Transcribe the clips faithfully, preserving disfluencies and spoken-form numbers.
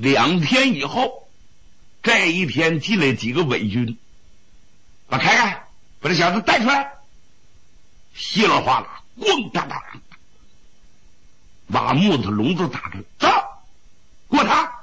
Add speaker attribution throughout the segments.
Speaker 1: 两天以后，这一天进来几个伪军，把开开，把这小子带出来，稀里哗啦，咣当当，把木头笼子打开，走，给我打，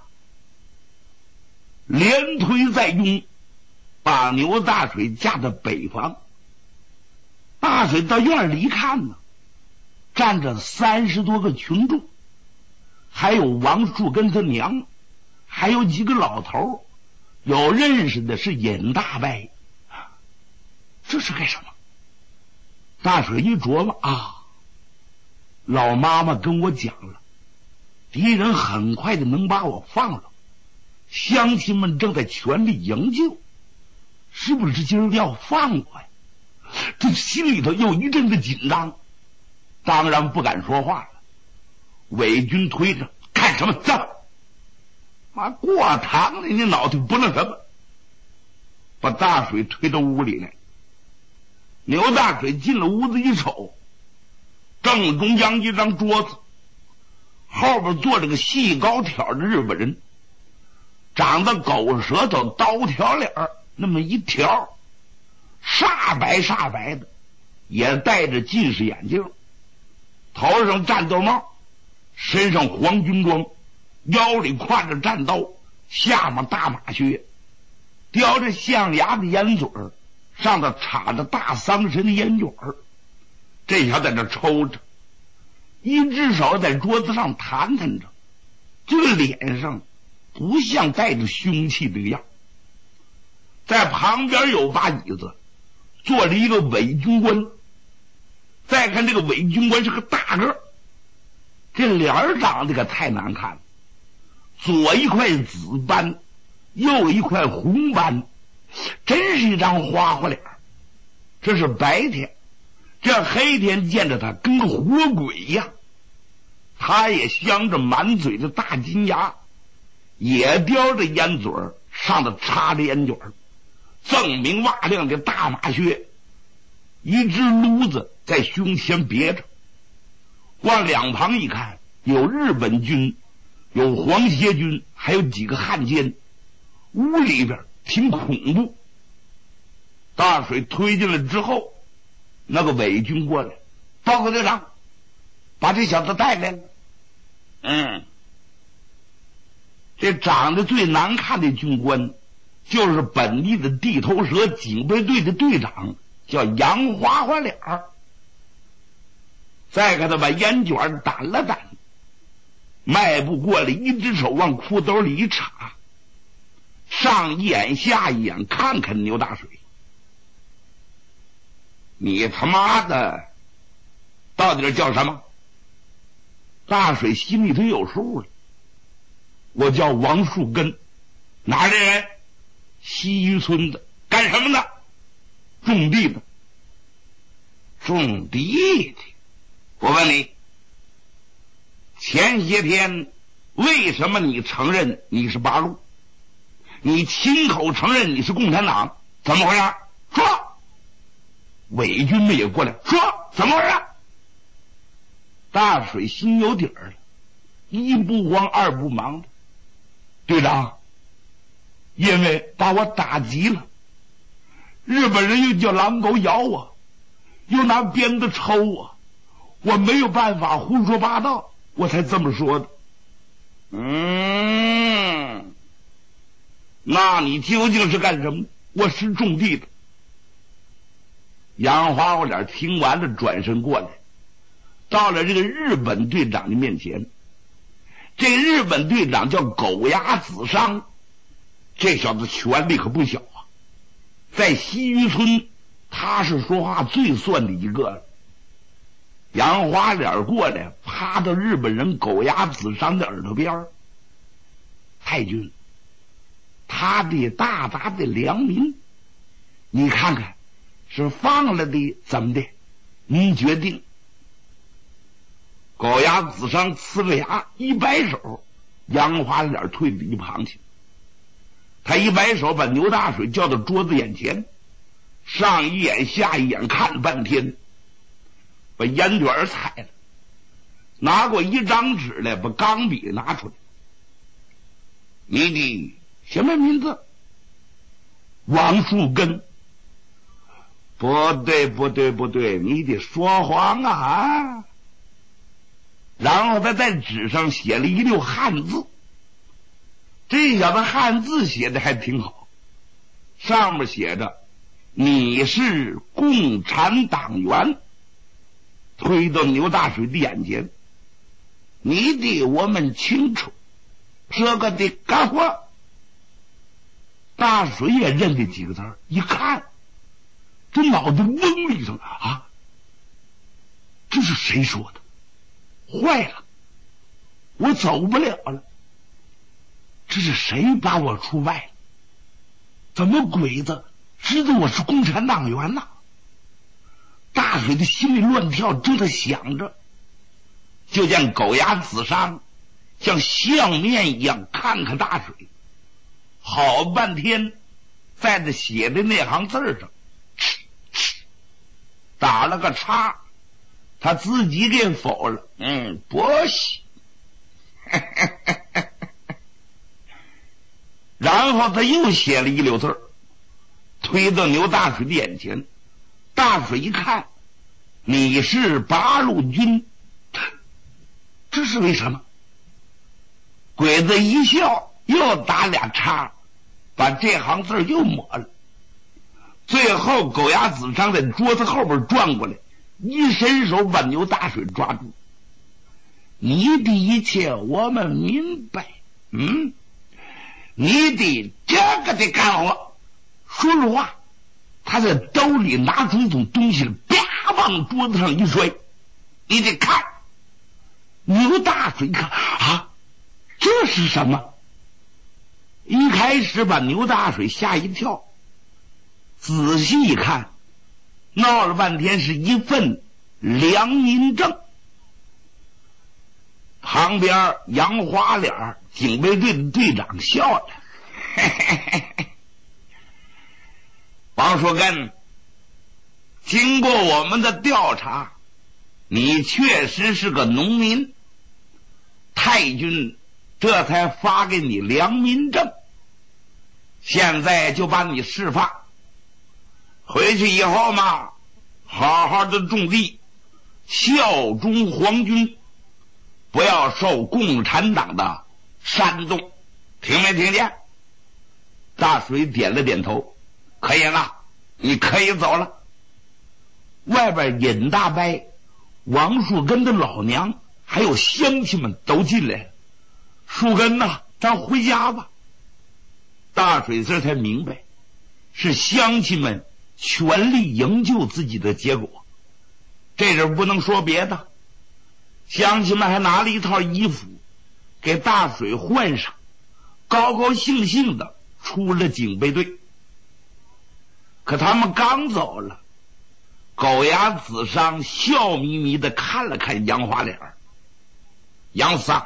Speaker 1: 连推带拥，把牛大水架在北方。大水到院里一看呢，站着三十多个群众，还有王树跟他娘，还有几个老头，有认识的是尹大伯。这是干什么？大水一琢磨啊，老妈妈跟我讲了，敌人很快就能把我放了，乡亲们正在全力营救，是不是今儿要放我呀？这心里头又一阵的紧张，当然不敢说话了。伪军推着，干什么？走！妈过堂了，你脑袋不那什么？把大水推到屋里来。牛大水进了屋子一瞅，正中央一张桌子，后边坐着个细高挑的日本人，长得狗舌头刀条脸那么一条，煞白煞白的，也戴着近视眼镜，头上战斗帽，身上黄军装，腰里挎着战刀，下面大马靴，叼着象牙的烟嘴儿，上头插着大桑葚的烟卷儿，这小在这抽着，一只手在桌子上弹弹着，这个脸上不像带着凶气的样。在旁边有把椅子，坐着一个伪军官。再看这个伪军官是个大个，这脸儿长得可太难看了，左一块紫斑，右一块红斑，真是一张花花脸。这是白天，这黑天见着他跟个活鬼一样。他也镶着满嘴的大金牙，也叼着烟嘴儿，上头插着烟卷儿，锃明瓦亮的大马靴，一只撸子在胸前别着。往两旁一看，有日本军，有皇协军，还有几个汉奸。屋里边挺恐怖。大水推进来之后，那个伪军过来，报告队长，把这小子带来了。嗯，这长得最难看的军官就是本地的地头蛇警备队的队长，叫杨花花脸儿。再给他把烟卷掸了掸，迈步过来，一只手往裤兜里一插，上一眼下一眼看看牛大水。你他妈的到底叫什么？大水心里头有数了。我叫王树根，哪儿的人？西渔村的。干什么的？种地的。种地的。我问你，前些天为什么你承认你是八路？你亲口承认你是共产党，怎么回事？说。伪军们也过来说，怎么回事？大水心有底儿了，一不慌二不忙的。队长，因为把我打急了，日本人又叫狼狗咬我，又拿鞭子抽我，我没有办法胡说八道，我才这么说的。嗯，那你究竟是干什么？我是种地的。杨花花脸听完了，转身过来，到了这个日本队长的面前。这日本队长叫狗牙子商，这小子权力可不小啊，在西渔村他是说话最算的一个了。杨花脸过来，趴到日本人狗牙子商的耳朵边，太君，他的大大的良民，你看看是放了的怎么的？您决定。狗牙子商呲着牙一摆手，杨花脸退到一旁去。他一摆手，把牛大水叫到桌子眼前，上一眼下一眼看了半天，把烟卷踩了，拿过一张纸来，把钢笔拿出来。 你的什么名字？王树根。不对不对不对，你得说谎啊！然后他在纸上写了一溜汉字，这小子汉字写的还挺好，上面写着你是共产党员，推到牛大水的眼前，你得我们清楚这个得干活。大水也认这几个字，一看这脑袋嗡了一声啊！这是谁说的？坏了，我走不了了！这是谁把我出卖了？怎么鬼子知道我是共产党员呢？大水的心里乱跳，正在想着，就见狗牙子商像相面一样看看大水，好半天在这写的那行字上打了个叉，他自己给否了。嗯，不行。然后他又写了一溜字，推到牛大水的眼前。大水一看，你是八路军，这是为什么？鬼子一笑，又打俩叉，把这行字又抹了。最后狗牙子商在桌子后边转过来，一伸手把牛大水抓住。你的一切我们明白，嗯，你的这个得干活。说实话，他在兜里拿出一种东西，啪往桌子上一摔。你得看。牛大水看啊，这是什么？一开始把牛大水吓一跳，仔细一看，闹了半天是一份良民证。旁边杨花脸警备队的队长笑了，嘿嘿嘿嘿，王树根，经过我们的调查，你确实是个农民，太君这才发给你良民证，现在就把你释放。回去以后嘛，好好的种地，效忠皇军，不要受共产党的煽动，听没听见？大水点了点头，可以了，你可以走了。外边尹大伯、王树根的老娘还有乡亲们都进来了。树根呐，咱回家吧。大水这才明白，是乡亲们全力营救自己的结果。这人不能说别的，乡亲们还拿了一套衣服给大水换上，高高兴兴的出了警备队。可他们刚走了，狗牙子商笑眯眯的看了看杨花脸，杨桑，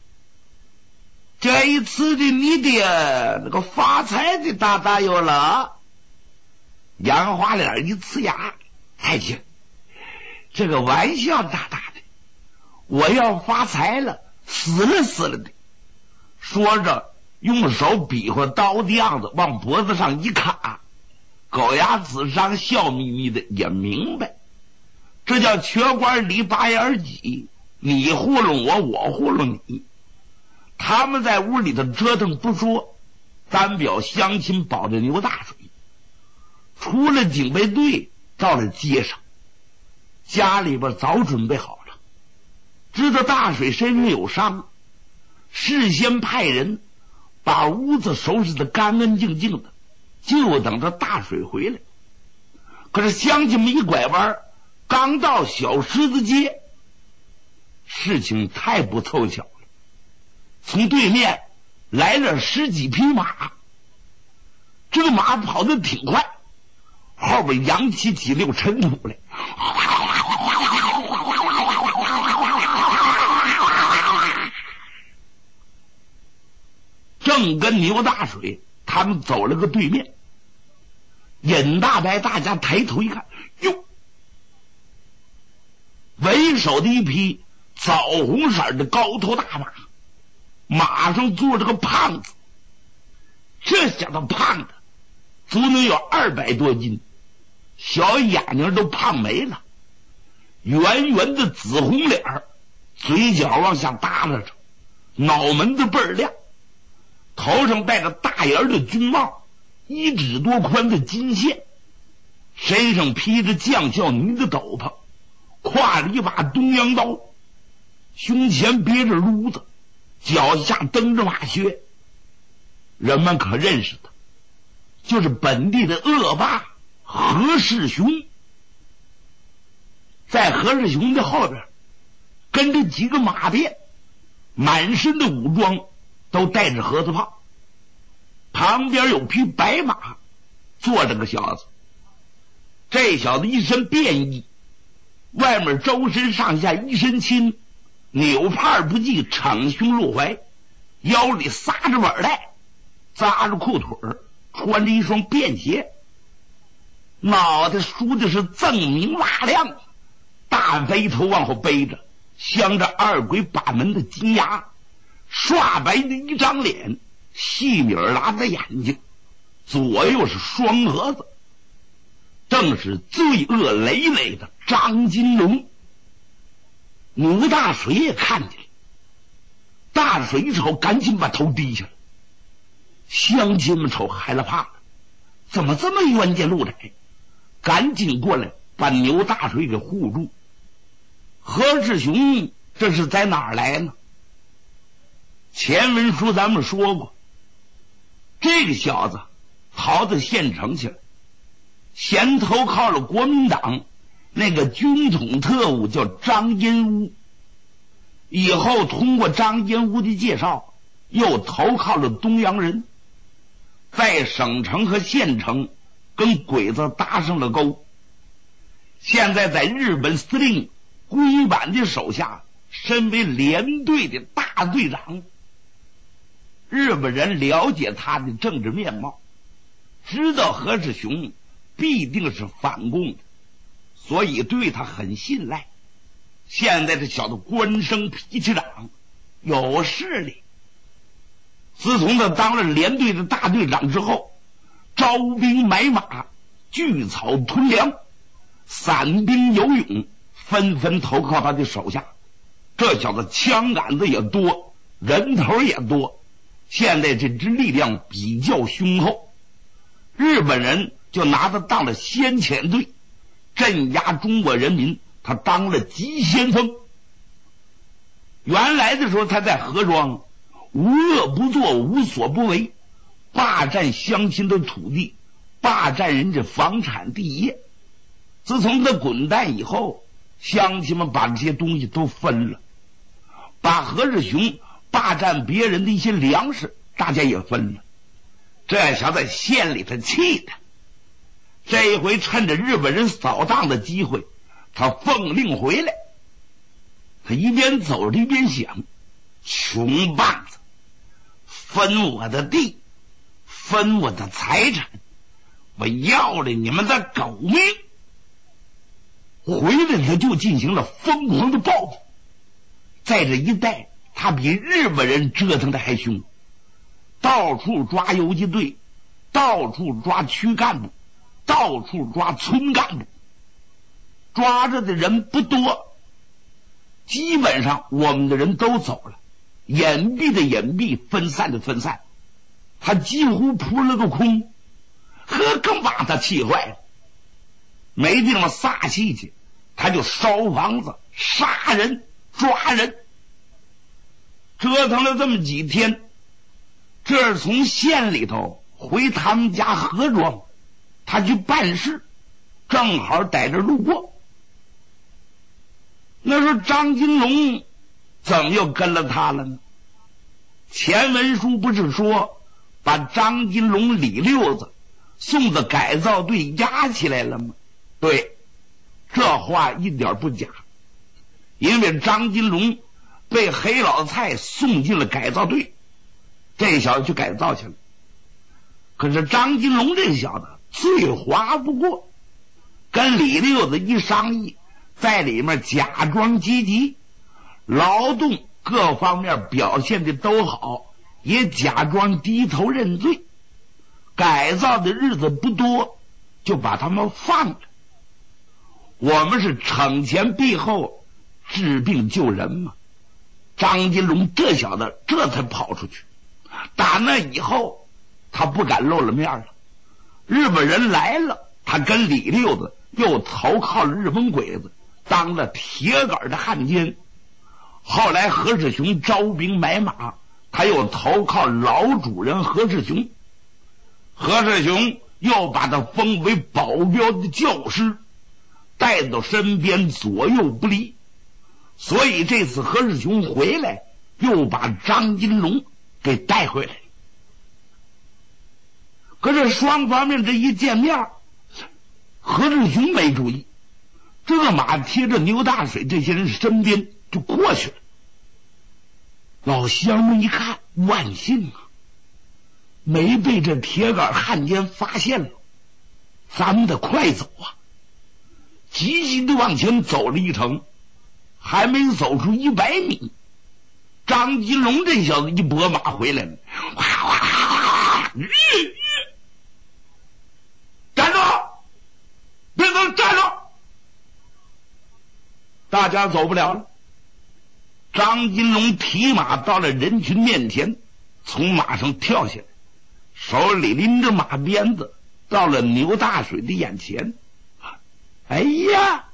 Speaker 1: 这一次的你的那个发财的大大有了。杨花脸一呲牙，太君，这个玩笑大大的，我要发财了，死了死了的。说着用手比划刀的样子往脖子上一卡。狗牙子商笑眯眯的也明白，这叫瘸官里拔眼脊，你糊弄我，我糊弄你。他们在屋里头折腾不说，单表乡亲保着牛大水。出了警备队，到了街上，家里边早准备好了，知道大水身上有伤，事先派人把屋子收拾得干干净净的，就等着大水回来。可是乡亲们一拐弯，刚到小狮子街，事情太不凑巧了，从对面来了十几匹马，这个马跑得挺快，后边扬起几溜尘土来，正跟牛大水他们走了个对面。尹大白大家抬头一看，哟，为首的一匹枣红色的高头大马，马上坐着个胖子， 这小子胖的足能有二百多斤，小眼睛都胖没了，圆圆的紫红脸，嘴角往下耷拉着，脑门子倍儿亮，头上戴着大檐的军帽，一指多宽的金线，身上披着将校呢的斗篷，挎着一把东洋刀，胸前别着撸子，脚下蹬着马靴。人们可认识他，就是本地的恶霸何世雄。在何世雄的后边跟着几个马便，满身的武装，都带着盒子炮，旁边有匹白马，坐着个小子。这小子一身便衣，外面周身上下一身轻，扭帕不系，敞胸露怀，腰里撒着碗带，扎着裤腿，穿着一双便鞋，脑袋梳的是锃明瓦亮，大背头往后背着，镶着二鬼把门的金牙，刷白的一张脸，细米儿拉的眼睛，左右是双盒子，正是罪恶累累的张金龙。牛大水也看见了，大水一瞅，赶紧把头低下来。乡亲们瞅害了怕了，怎么这么冤家路窄？赶紧过来把牛大水给护住。何世雄这是在哪儿来呢？前文书咱们说过，这个小子逃到县城去了，先投靠了国民党那个军统特务叫张荫乌，以后通过张荫乌的介绍又投靠了东洋人，在省城和县城跟鬼子搭上了钩，现在在日本司令龟坂的手下身为连队的大队长。日本人了解他的政治面貌，知道何世雄必定是反共的，所以对他很信赖。现在这小子官升脾气长，有势力。自从他当了连队的大队长之后，招兵买马，聚草屯粮，散兵游勇，纷纷投靠他的手下。这小子枪杆子也多，人头也多，现在这支力量比较雄厚，日本人就拿他当了先遣队，镇压中国人民，他当了急先锋。原来的时候他在河庄无恶不作，无所不为，霸占乡亲的土地，霸占人家房产地业。自从他滚蛋以后，乡亲们把这些东西都分了，把何世雄霸占别人的一些粮食大家也分了。这小子在县里头气的，这一回趁着日本人扫荡的机会，他奉令回来。他一边走着一边想，穷棒子，分我的地，分我的财产，我要了你们的狗命。回来他就进行了疯狂的报复，在这一带他比日本人折腾的还凶，到处抓游击队，到处抓区干部，到处抓村干部，抓着的人不多，基本上我们的人都走了，隐蔽的隐蔽，分散的分散，他几乎扑了个空。呵，更把他气坏了，没地方撒气去，他就烧房子，杀人，抓人，折腾了这么几天。这是从县里头回他们家河庄，他去办事，正好逮着路过。那时候张金龙怎么又跟了他了呢？前文书不是说把张金龙李六子送到改造队押起来了吗？对，这话一点不假，因为张金龙被黑老蔡送进了改造队，这小子去改造去了。可是张金龙这小子最滑不过，跟李六子一商议，在里面假装积极，劳动各方面表现的都好，也假装低头认罪， 改造的日子不多，就把他们放了。我们是惩前毖后，治病救人嘛。张金龙这小子这才跑出去，打那以后他不敢露了面了。日本人来了，他跟李六子又投靠了日本鬼子，当了铁杆的汉奸。后来何世雄招兵买马，他又投靠老主人何世雄，何世雄又把他封为保镖的教师，带到身边左右不离。所以这次何世雄回来，又把张金龙给带回来。可是双方面这一见面，何世雄没注意，这个马贴着牛大水这些人身边就过去了。老乡们一看，万幸啊，没被这铁杆汉奸发现了，咱们得快走啊！急急的往前走了一程，还没走出一百米，张金龙这小子一拨马回来了，哗哗哗！站住！别走，站住！大家走不了了。张金龙提马到了人群面前，从马上跳下来，手里拎着马鞭子，到了牛大水的眼前。哎呀，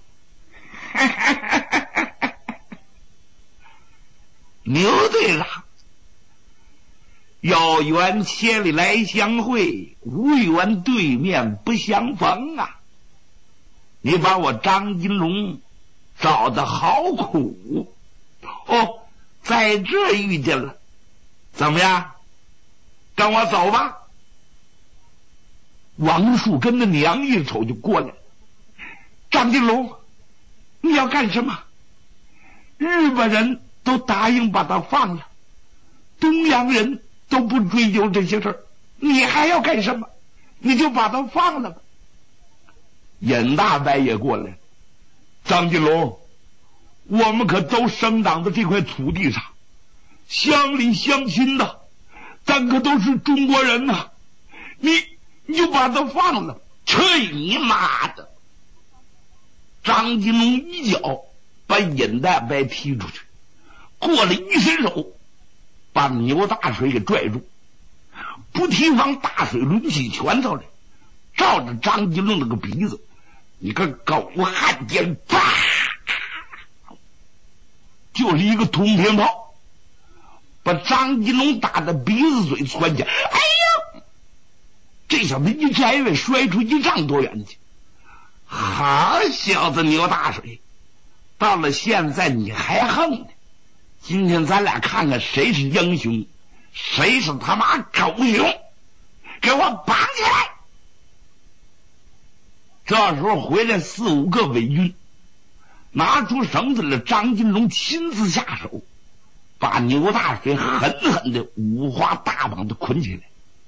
Speaker 1: 牛队长，有缘千里来相会，无缘对面不相逢啊！你把我张金龙找得好苦哦，在这遇见了，怎么样？跟我走吧。王树根的娘一瞅就过来了。张金龙，你要干什么？日本人都答应把他放了，东洋人都不追究这些事儿，你还要干什么？你就把他放了吧。尹大伯也过来了。张金龙，我们可都生长在这块土地上，乡里乡亲的，咱可都是中国人呐、啊！你你就把他放了，去你妈的！张金龙一脚把尹大伯踢出去，过了一伸手把牛大水给拽住，不提防大水抡起拳头来，照着张金龙那个鼻子，你个狗汉奸，啪！就是一个通天炮，把张金龙打的鼻子嘴窜起来。哎呀，这小子一摘尾摔出一丈多远去。好小子牛大水，到了现在你还横呢。今天咱俩看看谁是英雄，谁是他妈狗熊，给我绑起来！这时候回来四五个伪军，拿出绳子来，张金龙亲自下手，把牛大水狠狠的五花大绑的捆起来。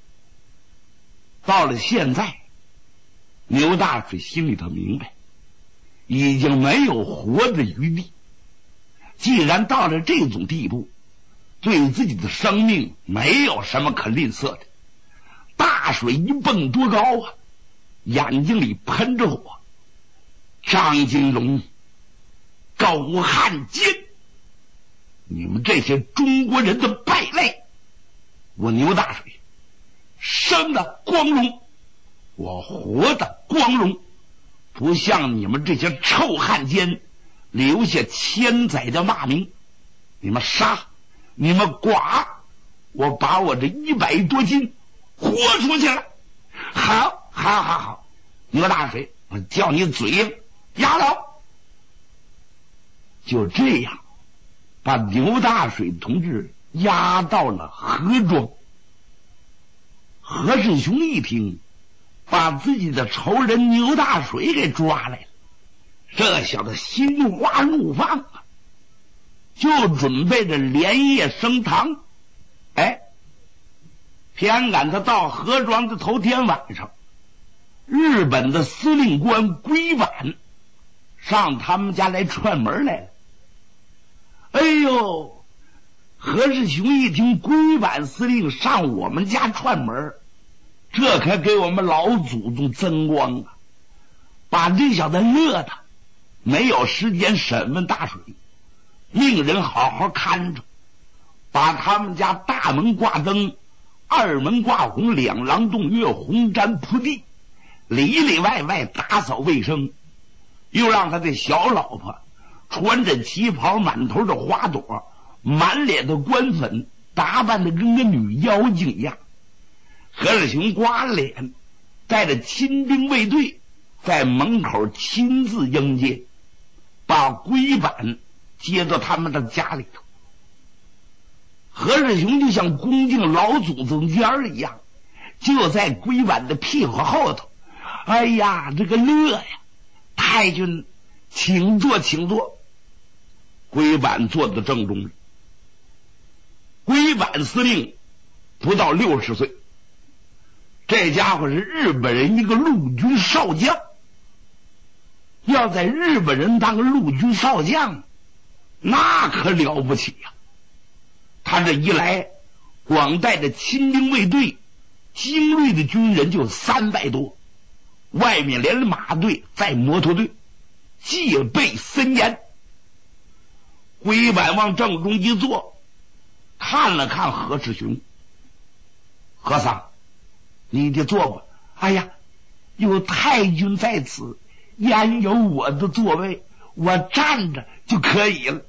Speaker 1: 到了现在，牛大水心里头明白，已经没有活的余地。既然到了这种地步，对自己的生命没有什么可吝啬的。大水一蹦多高啊，眼睛里喷着火。张金龙，狗汉奸，你们这些中国人的败类！我牛大水生的光荣，我活的光荣，不像你们这些臭汉奸留下千载的骂名。你们杀，你们剐，我把我这一百多斤豁出去了。好，好，好，好，牛大水，我叫你嘴压牢。就这样，把牛大水同志押到了河庄。何世雄一听，把自己的仇人牛大水给抓来了，这小子心花怒放啊，就准备着连夜升堂。哎，偏赶他到河庄的头天晚上，日本的司令官龟坂上他们家来串门来了。哎呦，何世雄一听龟坂司令上我们家串门， 这可给我们老祖宗增光啊！把这小子乐的没有时间审问大水，命人好好看着，把他们家大门挂灯，二门挂红，两廊洞月，红毡铺地，里里外外打扫卫生，又让他的小老婆穿着旗袍，满头的花朵，满脸的官粉，打扮的跟个女妖精一样。何志雄刮了脸，带着亲兵卫队在门口亲自迎接，把龟板接到他们的家里头。何志雄就像恭敬老祖宗家一样，就在龟板的屁股后头。哎呀，这个乐呀！太君，请坐，请坐。龟板坐在正中。龟板司令不到六十岁，这家伙是日本人一个陆军少将。要在日本人当个陆军少将，那可了不起呀、啊！他这一来，光带着亲兵卫队，精锐的军人就三百多，外面连马队带摩托队，戒备森严。龟板往正中一坐，看了看何志雄，和尚，你就坐吧。哎呀，有太君在此，焉有我的座位？我站着就可以了。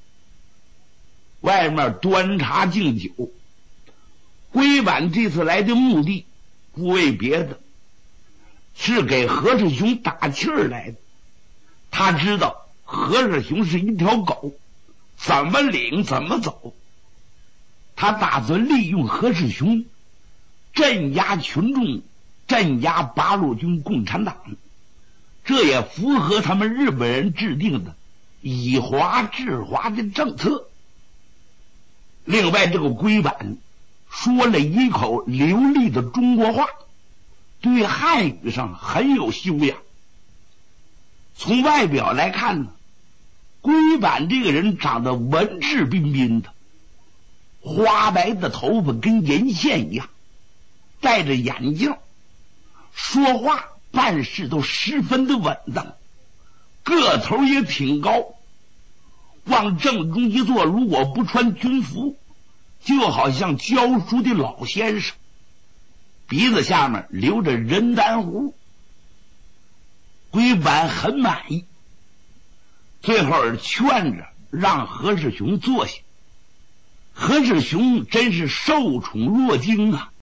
Speaker 1: 外面端茶敬酒。龟板这次来的目的不为别的，是给何志雄打气儿来的。他知道何志雄是一条狗，怎么领怎么走。他打算利用何志雄镇压群众，镇压八路军共产党，这也符合他们日本人制定的以华制华的政策。另外，这个龟板说了一口流利的中国话，对汉语上很有修养。从外表来看呢，龟板这个人长得文质彬彬的，花白的头发跟银线一样，戴着眼镜，说话办事都十分的稳当，个头也挺高。往正中一坐，如果不穿军服，就好像教书的老先生，鼻子下面留着人丹胡。龟板很满意，最后劝着让何志雄坐下。何志雄真是受宠若惊啊！